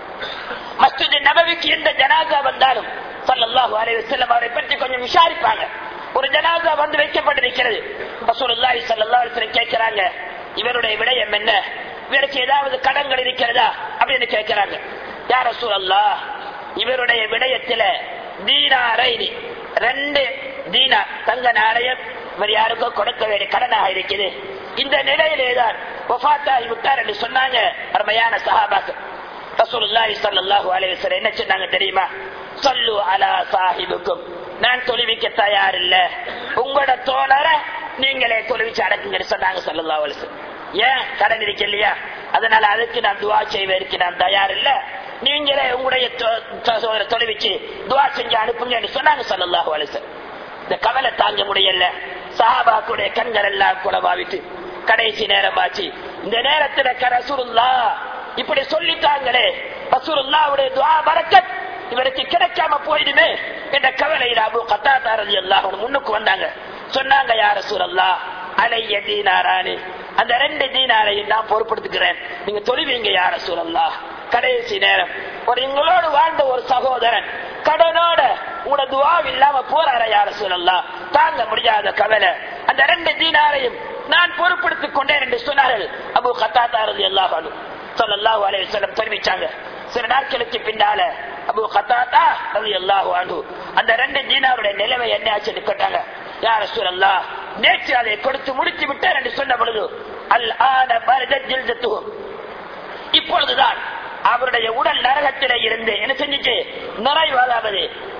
மஸ்ஜித் நபவிக்கு எந்த ஜனாசா வந்தாலும் ஸல்லல்லாஹு அலைஹி வஸல்லம் அவரை பற்றி கொஞ்சம் விசாரிப்பாங்க. ஒரு ஜனாசா வந்து வைக்கப்பட்டிருக்கிறது, ரசூலுல்லாஹி ஸல்லல்லாஹு அலைஹி வஸல்லம் கேட்கிறாங்க, இவருடைய விடயம் என்ன, இவருக்கு ஏதாவது கடன்கள் இருக்கிறதா அப்படின்னு கேட்கிறாங்க. யா ரசூலல்லாஹ், இவருடைய விடயத்தில தீனாரை ரெண்டு தீனார் தங்க நாணயம் இவர் யாருக்கோ கொடுக்க வேண்டிய கடனாக இருக்குது. இந்த நிலையிலேதான் வஃபாத்தாகி விட்டார் என்று சொன்னாங்க அருமையான சஹாபாக்கள். ரசூலுல்லாஹி ஸல்லல்லாஹு அலைஹி வஸல்லம் என்ன சொன்னாங்க தெரியுமா? ஸல்லு அலா சாஹிபுக்கும், நான் தொழுவிக்க தயார் இல்ல, உங்களோட தோழரை நீங்களே தொழுவிச்சு அடக்குங்கன்னு சொன்னாங்க ஸல்லல்லாஹு அலைஹி வஸல்லம். ஏன்? கடன் இருக்கு இல்லையா, அதனால அதுக்கு நான் துவா செய்வதற்கு நான் தயார் இல்ல, நீங்களே உங்களுடைய தொலைவிச்சு துவா செஞ்சு அனுப்புங்க சொன்னாங்க ஸல்லல்லாஹு அலைஹி வஸல்லம். இந்த கவலை தாங்க முடியல, சஹாபாக்களுடைய கண்கள் எல்லாம் குளமாவிட்டு கடைசி நேரமாச்சு. இந்த நேரத்துல ரசூலுல்லாஹ் இப்படி சொல்லிட்டாங்களே, ரசூலுல்லாஹ்வுடைய துஆ பரக்கத் இவருக்கு கிடைக்காம போயிடுமே என்ற கவலையில அபூ கத்தாதா ரலியல்லாஹு அன்ஹு முன்னுக்கு வந்தாங்க. சொன்னாங்க, யா ரசூலல்லாஹ் அலைய தீனாரானி, அந்த ரெண்டு தீனாரையும் நான் பொறுப்படுத்துக்கிறேன், நீங்க தொழுவீங்க யா ரசூலல்லாஹ். கடைசி நேரம் ஒரு எங்களோடு வாழ்ந்த ஒரு சகோதரன் கடனோட உங்களோட துஆ இல்லாம போறார யா ரசூலல்லாஹ், தாங்க முடியாத கவலை, அந்த ரெண்டு தீனாரையும் நான் பொறுப்படுத்திக் கொண்டேன் என்று சொன்னார்கள் அபூ கத்தாதா ரலியல்லாஹு அன்ஹு. ஸல்லல்லாஹு அலைஹி வஸல்லம் தெரிவிச்சாங்க. சில நாட்களுக்கு பின்னால அபூ கத்தாதா ரலியல்லாஹு அன்ஹு அந்த ரெண்டு தீனாருடைய நிலைமை என்ன ஆச்சுன்னு கேட்டாங்க. யா ரசூலல்லாஹ், நேற்று அதை கொடுத்து முடித்து விட்டார் என்று சொன்ன பொழுது அல் ஆன பரதத் ஜில்தத்துஹு, இப்பொழுதுதான் அவருடைய உடல் நரகத்திலே இருந்து என்ன செஞ்சிச்சு, நிறைவாதாவது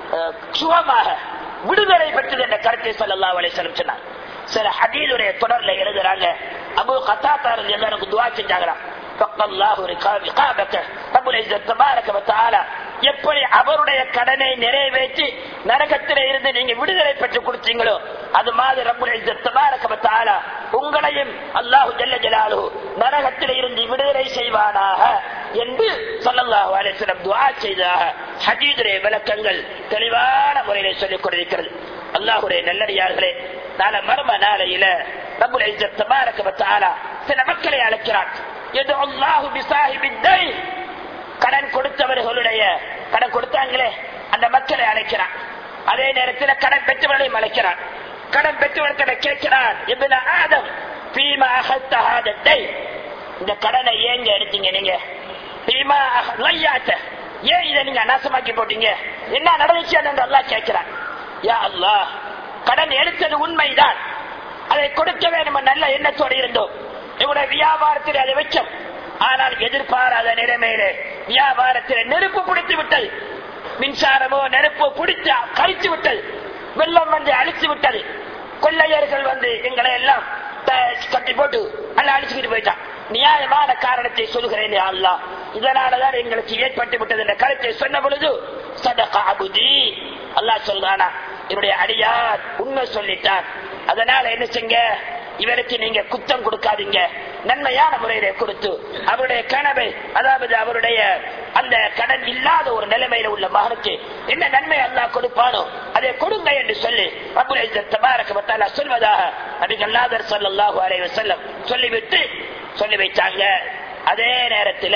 சுகமாக விடுதலை பெற்றது என்ற கருத்தை ஸல்லல்லாஹு அலைஹி வஸல்லம் சொன்னார். சில ஹதீஸுடைய தொடர்ல எழுதுறாங்க, அபூ கத்தாதா ரலியல்லாஹு துஆ செஞ்சாங்களாம். ஃபக்கல்லாஹு ரிகாபக, ரப்புல் இஸ்ஸத் தபாரக வ தஆலா எப்படி அவருடைய கடனை நிறைவேற்றி நரகத்திலே இருந்து நீங்க விடுதலை பெற்று கொடுத்தீங்களோ, அது மாதிரி ரப்புல் இஸ்ஸத் தபாரக வ தஆலா உங்களையும் அல்லாஹ் ஜல்ல ஜலாலுஹு நரகத்திலே இருந்து விடுதலை செய்வானாக என்று ஸல்லல்லாஹு அலைஹி வஸல்லம் துஆ செய்ததாக ஹதீஸுடைய விளக்கங்கள் தெளிவான முறையில் சொல்லிக் கொண்டிருக்கிறது. அல்லாஹ்வுடைய நல்லடியார்களே, நாளை மர்ம நாளையில ரப்புல் இஸ்ஸத் தபாரக வ தஆலா சில மக்களை அழைக்கிறார். யது அல்லாஹு பிஸாஹிபித் தைன், கடன் கொடுத்தவர்களுடைய கடன் கொடுத்தாங்களே அந்த மக்களை அழைக்கிறான். அதே நேரத்தில் கடன் பெற்றவர்களையும் அழைக்கிறான். கடன் பெற்றவர்களை கேட்கிறான், இப்ன ஆதம் ஃபீமா அஹத்த ஹாதா தைன், இந்த கடனை ஏங்க எடுத்தீங்க நீங்க, ஃபீமா லையாத, ஏன் இதை நீங்க நாசமாக்கி போட்டீங்க, என்ன நடந்துச்சு என்று அல்லாஹ் கேட்கிறான். யா அல்லாஹ், கடன் எடுத்தது உண்மைதான், அதை கொடுக்க வேண்டும் நல்ல எண்ணத்தோடு இருந்தோம், எங்களுடைய வியாபாரத்தில் அதை வச்சோம், ஆனால் எதிர்பாராத நிலைமையிலே வியாபாரத்தில் நெருப்பு பிடித்து விட்டது, மின்சாரமோ நெருப்போ பிடித்து கழித்து விட்டது, வெள்ளம் வந்து அழித்து விட்டது, கொள்ளையர்கள் வந்து எங்களை எல்லாம் கட்டி போட்டு அல்ல அழிச்சுக்கிட்டு போயிட்டான். நியாயமான காரணத்தை சொல்கிறேன் அல்லாஹ், இதனாலதான் எங்களுக்கு ஏற்பட்டு விட்டது என்ற கருத்தை சொன்ன பொழுது சதக அபுதி, அல்லாஹ் சொல்றானா இவருடைய அடியார் உண்மை சொல்லிட்டான், அதனால என்ன செய்ங்க, இவருக்கு நீங்க குத்தம் கொடுக்காதீங்க, நன்மையான முறையில கொடுத்து அவருடைய கனவை, அதாவது அவருடைய அந்த கடன் இல்லாத ஒரு நிலைமையில உள்ள மகனுக்கு என்ன நன்மை அல்லாஹ் கொடுப்பானோ அதை கொடுங்க என்று சொல்லி ரப்புல் இஸ்ஸத் தபாரக வ தஆலா சொல்வதாக நபிகள் ஸல்லல்லாஹு அலைஹி வஸல்லம் சொல்லிவிட்டு சொல்லி வைத்தாங்க. அதே நேரத்தில்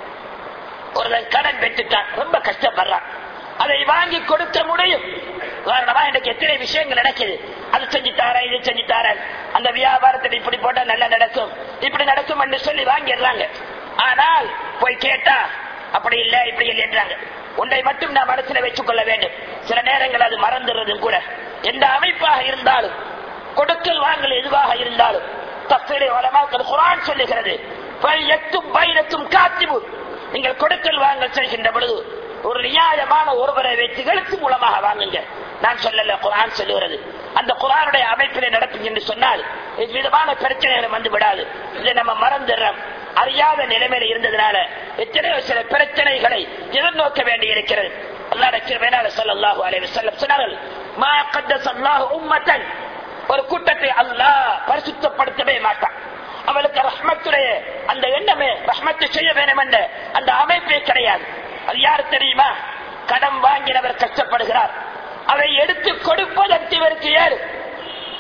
ஒருவன் கடன் பெற்றுட்டான், ரொம்ப கஷ்டப்படுறான், அதை வாங்கி கொடுக்க முடியும். உதாரணமா எனக்கு எத்தனை விஷயங்கள் நடக்குது, அது செஞ்சு தாரேன் இது செஞ்சு தாரேன், அந்த வியாபாரத்தில் இப்படி போட்டா நல்லா நடக்கும் இப்படி நடக்கும் என்று சொல்லி வாங்கிடுறாங்க. ஆனால் போய் கேட்டா அப்படி இல்லை இப்படி இல்லை என்றாங்க. ஒன்றை மட்டும் நான் மனசுல வச்சுக் கொள்ள வேண்டும், சில நேரங்கள் அது மறந்துறதும் கூட. எந்த அமைப்பாக இருந்தாலும் கொடுக்கல் வாங்கல் எதுவாக இருந்தாலும் தஃசீர் உலமாக்கள் குர்ஆன் சொல்லுகிறது, ஃபல்யக்துப் பைனக்கும் காத்திபுன், நீங்கள் கொடுக்கல் வாங்கல் செய்கின்ற பொழுது ஒரு நியாயமான ஒருவரை வைத்து எழுத்து மூலமாக வாங்குங்க. நான் சொல்லல, குர்ஆன் சொல்லுகிறது. அந்த குர்ஆனுடைய அமைப்பிலே நடக்கும் என்று சொன்னால் விதமான பிரச்சனைகள் வந்து விடாது. இதை நம்ம மறந்துடுறோம், அறியாத நிலைமையில இருந்ததுனால எத்தனையோ சில பிரச்சனைகளை எதிர்நோக்க வேண்டி இருக்கிறது. ஸல்லல்லாஹு அலைஹி வஸல்லம் சொன்னார்கள், மா கத்தஸ அல்லாஹு உம்மத்தன், ஒரு கூட்டத்தை அல்லாஹ் பரிசுத்தப்படுத்தவே மாட்டான், அவளுக்கு ரஹ்மத்துடைய அந்த எண்ணமே ரஹ்மத்து செய்ய வேண்டும் என்ற அந்த அமைப்பே கிடையாது. அது யாரு தெரியுமா? கடன் வாங்கினவர் கஷ்டப்படுகிறார், அதை எடுத்து கொடுப்பதற்கு இவருக்கு ஏறு,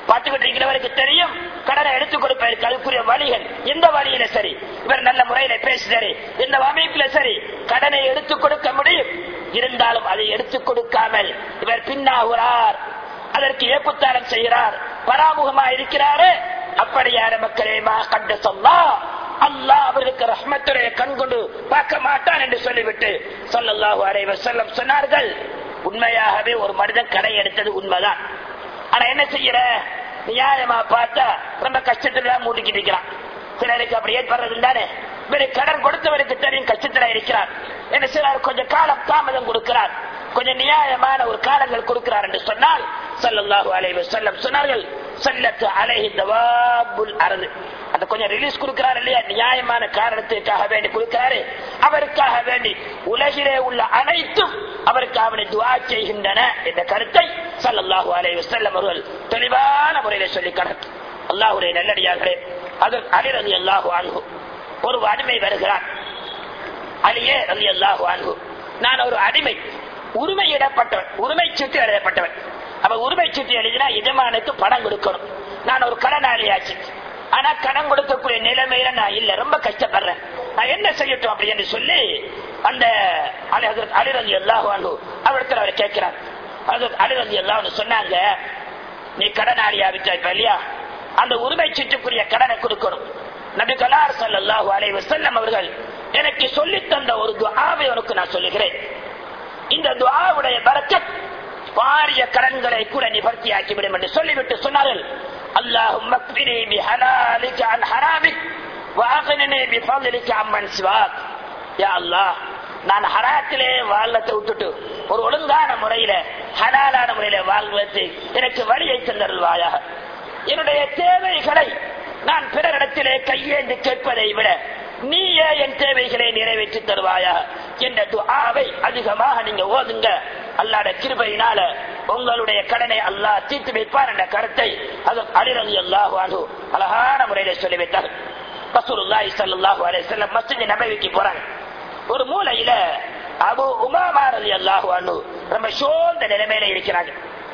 பார்த்துக்கிட்டு இருக்கிறவருக்கு தெரியும் கடனை எடுத்துக் கொடுப்பதற்கு அதுக்குரிய வழிகள். எந்த வழியில சரி, இவர் நல்ல முறையில பேசுறாரு, எந்த அமைப்புல சரி கடனை எடுத்துக் கொடுக்க முடியும். இருந்தாலும் அதை எடுத்துக் கொடுக்காமல் இவர் பின்னாகிறார், அதற்கு ஏப்புத்தாரம் செய்கிறார், பராமுகமா இருக்கிறாரு. அப்படியான மக்களே மா கண்ட சொல்லா அல்லாஹ் அவருக்கு ரஹ்மத்துடைய கண் கொண்டு பார்க்க மாட்டான் என்று சொல்லிவிட்டு ஸல்லல்லாஹு அலைஹி வஸல்லம் சொன்னார்கள். உண்மையாகவே ஒரு மனிதன் கடை எடுத்தது உண்மைதான். ஆனா என்ன செய்யற, நியாயமா பார்த்தா ரொம்ப கஷ்டத்துல மூட்டிக்கிட்டு இருக்கிறான். சிலருக்கு அப்படி ஏற்படுறது தானே. இவரு கடன் கொடுத்தவருக்கு தெரியும் கஷ்டத்துல இருக்கிறார். என்ன சிலர் கொஞ்சம் காலம் தாமதம் கொடுக்கிறார், கொஞ்சம் நியாயமான ஒரு காலங்கள் கொடுக்கிறார் என்று சொன்னால் ஸல்லல்லாஹு அலைஹி வஸல்லம் சொன்னார்கள், ஸல்லத்து அலைஹி தவாபுல் அர்து. அந்த கொஞ்சம் ரிலீஸ் கொடுக்கிறார் இல்லையா, நியாயமான காரணத்துக்காக வேண்டி கொடுக்கிறாரு. அவருக்காக வேண்டி உலகிலே உள்ள அனைத்தும் அவருக்காக வேண்டி துஆ செய்கின்றன என்ற கருத்தை ஸல்லல்லாஹு அலைஹி வஸல்லம் அவர்கள் தெளிவான முறையில சொல்லி கணக்கு. அல்லாஹ்வுடைய நல்லடியார்களே, அதற்கு அலி ரலியல்லாஹு அன்ஹு ஒரு அடிமை வருகிறார். அலியே ரலியல்லாஹு அன்ஹு, நான் ஒரு அடிமை, உரிமையிடப்பட்டவன், உரிமை சீட்டு எழுதப்பட்டவன். அவ உரிமை சீட்டு எழுதினா எஜமானுக்கு பணம் கொடுக்கணும். நான் ஒரு கடனாளியாச்சு, ஆனா கடன் கொடுக்கக்கூடிய நிலைமையில நான் இல்ல, ரொம்ப கஷ்டப்படுறேன், நான் என்ன செய்யட்டும் அப்படி என்று சொல்லி அந்த அலி ரலியல்லாஹு அன்ஹு அவரிடத்தில் அவர் கேட்கிறார். அலி ரலியல்லாஹு அன்ஹு சொன்னாங்க, நீ கடனாளியா விட்டாய் இல்லையா, அந்த உரிமை சீட்டுக்குரிய கடனை கொடுக்கணும். நபி கலார் ஸல்லல்லாஹு அலைஹி வஸல்லம் அவர்கள் எனக்கு சொல்லி தந்த ஒரு துஆவை உனக்கு நான் சொல்லுகிறேன். இந்த துஆவுடைய பரக்கத் பாரிய கடன்களை கூட நிவர்த்தியாக்கி விடும் என்று சொல்லிவிட்டு சொன்னார்கள், அல்லாஹும்ம க்ஃபினி பிஹலாலிக அன் ஹராமிக் வஅக்னினி பிஃضلிக அம்மன் சிவாக். யா அல்லாஹ், நான் ஹராத்திலே வாழ்வதை விட்டுட்டு ஒரு ஒழுங்கான முறையில ஹலாலான முறையில வாழ்வதற்கு எனக்கு வழியை தந்தருள்வாயாக. என்னுடைய தேவைகளை நான் பிறரிடத்திலே கையேந்து கேட்பதை விட நீயே என் தேவைகளை நிறைவேற்றி தருவாயா என்ற துஆவை அதிகமாக நீங்க ஓதுங்க. அல்லாஹ்வுடைய கிருபையினால உங்களுடைய கடனை அல்லாஹ் தீர்த்து வைப்பார் என்ற கருத்தை ஹஜ்ரத் அலி ரலியல்லாஹு அன்ஹு அழகான முறையில சொல்லி வைத்தார். ரசூலுல்லாஹி ஸல்லல்லாஹு அலைஹி வஸல்லம் மஸ்ஜித் நபவிக்கு போறாங்க. ஒரு மூலையில அபூ உமாமா ரலியல்லாஹு அன்ஹு ரொம்ப சோர்ந்த நிலைமையில இருக்கிறாங்க.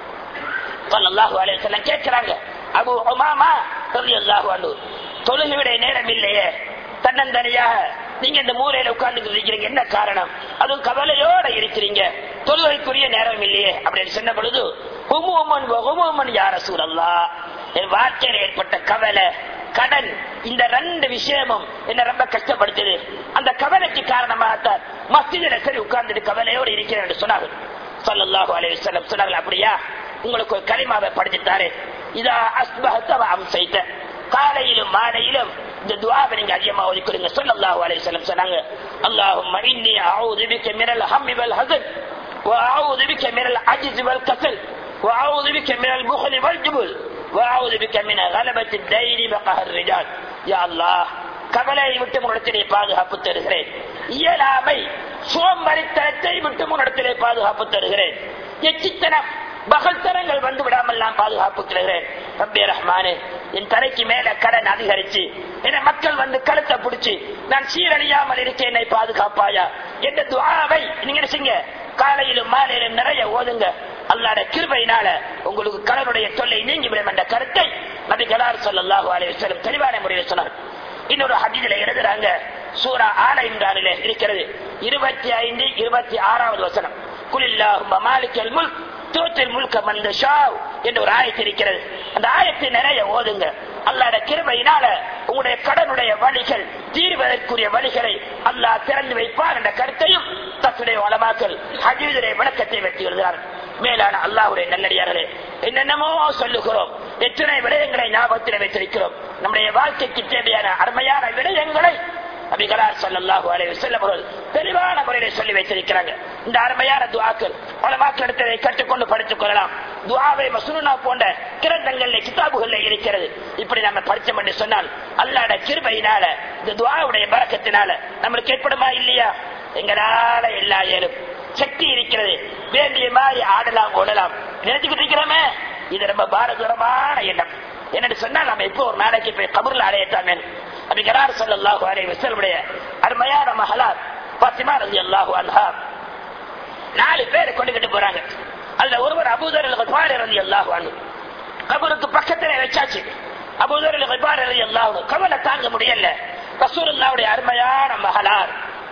ஸல்லல்லாஹு அலைஹி வஸல்லம் கேட்கிறாங்க, அபூ உமாமா ரலியல்லாஹு அன்ஹு, தொழுகையுடைய நேரம் இல்லையே, தன்னந்தனியாக நீங்க இந்த மூலையில உட்கார்ந்து இருக்கிறீங்க, என்ன காரணம்? அதுவும் கவலையோட இருக்கிறீங்க, தொழுகைக்குரிய நேரம் இல்லையே அப்படின்னு சொன்ன பொழுது, ஹுமூமன் வஹுமூமன் யா ரசூலல்லாஹ், என் வாழ்க்கையில் ஏற்பட்ட கவலை கடன் இந்த ரெண்டு விஷயமும் என்ன ரொம்ப கஷ்டப்படுத்துது. அந்த கவலைக்கு காரணமாகத்தான் மஸ்ஜிதில சரி உட்கார்ந்துட்டு கவலையோடு இருக்கிறேன் என்று சொன்னார்கள். ஸல்லல்லாஹு அலைஹி வஸல்லம் சொன்னார்கள், அப்படியா, உங்களுக்கு ஒரு கலிமாவை படிச்சுட்டாரு, இதா அஸ்பஹத வ அம்சைத, காலையிலும் மாலையிலும் இந்த துஆவை நீங்க அதிகமா ஓதிக்கொள்ளுங்க. ஸல்லல்லாஹு அலைஹி வஸல்லம் சொன்னாங்க, அல்லாஹும்ம இன்னி அஊது பிக மினல் ஹம்மி வல் ஹஸன் வ அஊது பிக மினல் அஜ்ஸ் வல் கஸல் வ அஊது பிக மினல் புக்லி வல் ஜுபுல் வ அஊது பிக மின கலபத்தி தைரி வ கஹர் ரிஜால். யா அல்லாஹ், கவலையை விட்டு உன்னிடத்திலே பாதுகாப்பு தருகிறேன், இயலாமை சோம்பரித்தனத்தை விட்டு உன்னிடத்திலே பாதுகாப்பு தருகிறேன், எச்சித்தனம் பகல்தரங்கள் வந்து விடாமல் நான் பாதுகாப்பு தருகிறேன். ரப்பே ரஹ்மானே, என் தலைக்கு மேல கடன் அதிகரிச்சு என மக்கள் வந்து கழுத்தை பிடிச்சு நான் சீரழியாமல் இருக்க என்னை பாதுகாப்பாயா என்ற துஆவை நீங்க செய்யுங்க. காலையிலும் மாலையிலும் நிறைய ஓதுங்க. அல்லாஹ்வுடைய கிருபையினால உங்களுக்கு கடனுடைய தொல்லை நீங்கிவிடும் என்ற கருத்தை நபி கலார் ஸல்லல்லாஹு அலைஹி வஸல்லம் தெளிவான முறையில் சொன்னார். இன்னொரு ஹதீஸிலே எழுதுறாங்க, சூரா ஆல இம்ரானிலே இருக்கிறது இருபத்தி ஐந்து இருபத்தி ஆறாவது வசனம், குலில்லாஹும்ம மாலிக்கல் முல்க் தூத்தில் முழுக்க மந்தஷா என்ற ஒரு ஆயத்து இருக்கிறது. அந்த ஆயத்தை நிறைய ஓதுங்க. அல்லாஹ்வுடைய கிருபையினால உங்களுடைய கடனுடைய வழிகள் தீர்வதற்குரிய வழிகளை அல்லாஹ் திறந்து வைப்பார் என்ற கருத்தையும் தத்துடைய உலமாக்கள் ஹதீஸிலே விளக்கத்தை வெட்டி எழுதுகிறார்கள். மேலான அல்லாஹ்வுடைய நல்லடியார்களே, என்னென்னமோ சொல்லுகிறோம், எத்தனை விடயங்களை ஞாபகத்தில் வைத்திருக்கிறோம். நம்முடைய வாழ்க்கைக்கு தேவையான அருமையான விடயங்களை நபி கலார் ஸல்லல்லாஹு அலைஹி வஸல்லம் அவர்கள் தெளிவான முறையிலே சொல்லி வைத்திருக்கிறாங்க. இந்த அருமையான துஆக்கள் உலமாக்கள் இடத்திலே கற்றுக்கொண்டு படித்துக் கொள்ளலாம். துஆவை மஸ்னூனா போன்ற கிரந்தங்கள்ல கிதாபுகள்ல இருக்கிறது. இப்படி நம்ம படிச்சோம் என்று சொன்னால் அல்லாஹ்வுடைய கிருபையினால இந்த துஆவுடைய பரக்கத்தினால நம்மளுக்கு ஏற்படுமா இல்லையா? எங்களால எல்லா ஏழும் சக்தி இருக்கிறது, வேண்டிய மாதிரி ஆடலாம் ஓடலாம் நினைச்சுக்கிட்டு இருக்கிறோமே. இது ரொம்ப பாரதூரமான எண்ணம். என்னன்னு சொன்னால் நம்ம இப்போ ஒரு நாளைக்கு போய் கபூர்ல அடையத்தான் வேணும். நபி கலார் ஸல்லல்லாஹு அலைஹி வஸல்லம் அருமையான மகளார் ஃபாத்திமா ரலியல்லாஹு அன்ஹா நாலு பேர் கொண்டுகிட்டு போறாங்க. அதுல ஒருவர் அபூதர் அல்-கஃபாரி ரலியல்லாஹு அன்ஹு. கபருக்கு பக்கத்திலே வச்சாச்சு. அபூதர் கிஃபாரி ரலியல்லாஹு கவலை தாங்க முடியல. ரசூலுல்லாஹ்வுடைய அருமையான மகளார்,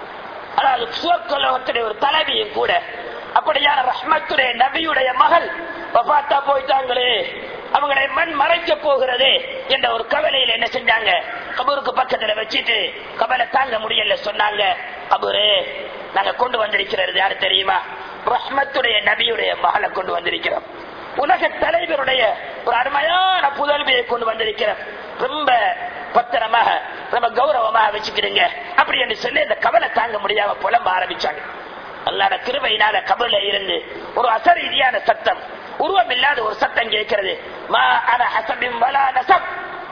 அதாவது சுவர்க்கலோகத்துடைய ஒரு தலைவியும் கூட, அப்படியான ரஹ்மத்துடைய நபியுடைய மகள் வஃபாத்தா போயிட்டாங்களே, அவங்களை மண் மறைக்க போகிறதே என்ற ஒரு கவலையில் என்ன செஞ்சாங்க, கபருக்கு பக்கத்துல வச்சுட்டு கவலை தாங்க முடியல சொன்னாங்க, கபரு நாங்க கொண்டு வந்திருக்கிறது யாரு தெரியுமா? ரஹ்மத்துடைய நபியுடைய மகளை கொண்டு வந்திருக்கிறோம். உலக தலைவருடைய ஒரு அருமையான புதல்வியை கொண்டு வந்திருக்கிறோம். ரொம்ப பத்திரமாக ரொம்ப கௌரவமாக வச்சுக்கிடுங்க அப்படி என்று சொல்லி இந்த கவலை தாங்க முடியாம புலம்ப ஆரம்பிச்சாங்க. அல்லாஹ்வுடைய கிருபையினால கபர்ல இருந்து ஒரு அசரீதியான சத்தம், உருவம் இல்லாத ஒரு சத்தம் கேட்கிறது. மா அன ஹஸபின் வலா நஸப்.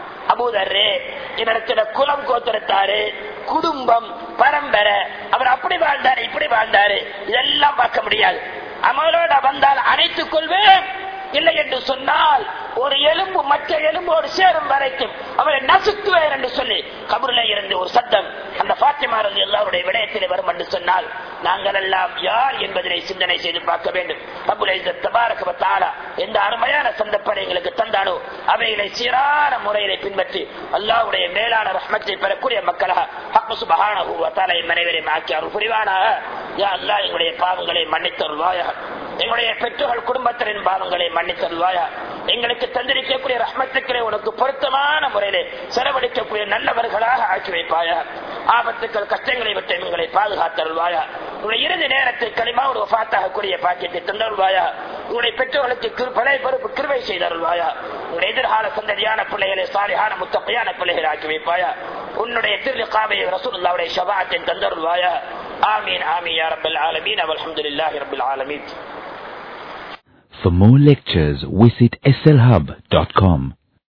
அபூதர் என்னிடத்துல குலம் கோத்திரத்தாரு, குடும்பம், பரம்பரை, அவர் அப்படி வாழ்ந்தாரு இப்படி வாழ்ந்தாரு இதெல்லாம் பார்க்க முடியாது. அமலோட வந்தால் அணைத்துக் கொள்வேன், இல்லை என்று சொன்னால் ஒரு எலும்பு மற்ற எலும்போடு சேரும் வரைக்கும் அவரை நசுக்குவேன் என்று சொல்லி கபரிலே இருந்து ஒரு சத்தம் அந்த ஃபாத்திமா ரலியல்லாஹு விடயத்தில் வரும் என்று சொன்னால் நாங்கள் எல்லாம் யார் என்பதனை சிந்தனை செய்து பார்க்க வேண்டும். ரப்புல் இஸ்ஸத் தபாரக வ தஆலா எந்த அருமையான சந்தர்ப்பத்தை எங்களுக்கு தந்தானோ அவைகளை சீரான முறையிலே பின்பற்றி அல்லாஹ்வுடைய மேலான ரஹ்மத்தை பெறக்கூடிய மக்களாக ஹக் சுப்ஹானஹு வ தஆலா மனைவரையும் ஆக்கி அருள் புரிவானாக. யா அல்லாஹ் எங்களுடைய பாவங்களை மன்னித்தருள்வாயாக, எங்களுடைய பெற்றோர்கள் குடும்பத்தின் பாவங்களை மன்னித்தருள்வாயா, எங்களுக்கு தந்திரிக்கக்கூடிய ரஹ்மத்துக்களை உனக்கு பொருத்தமான முறையிலே செலவழிக்கக்கூடிய நல்லவர்களாக ஆக்கி வைப்பாயா. ஆபத்துக்கள் கஷ்டங்களை விட்டு எங்களை பாதுகாத்தருள்வாயா. உங்களுடைய இறுதி நேரத்தை களிமாவோடு வஃபாத்தாக கூடிய பாக்கியத்தை தந்தருள்வாயா. உங்களுடைய பெற்றோர்களுக்கு பழைய பொறுப்பு கிருபை செய்தருள்வாயா. உங்களுடைய எதிர்கால சந்ததியான பிள்ளைகளை சாலிஹான முத்தகையான பிள்ளைகளை ஆக்கி வைப்பாயா. உன்னுடைய திருலிகாவை ரசூலுல்லாஹ்வுடைய ஷஃபாஅத்தை தந்தருள்வாயா. ஆமீன் ஆமீன் யா ரப்பல் ஆலமீன். அல்ஹம்துலில்லாஹி ரப்பில் ஆலமீன். For more lectures, visit S L hub dot com.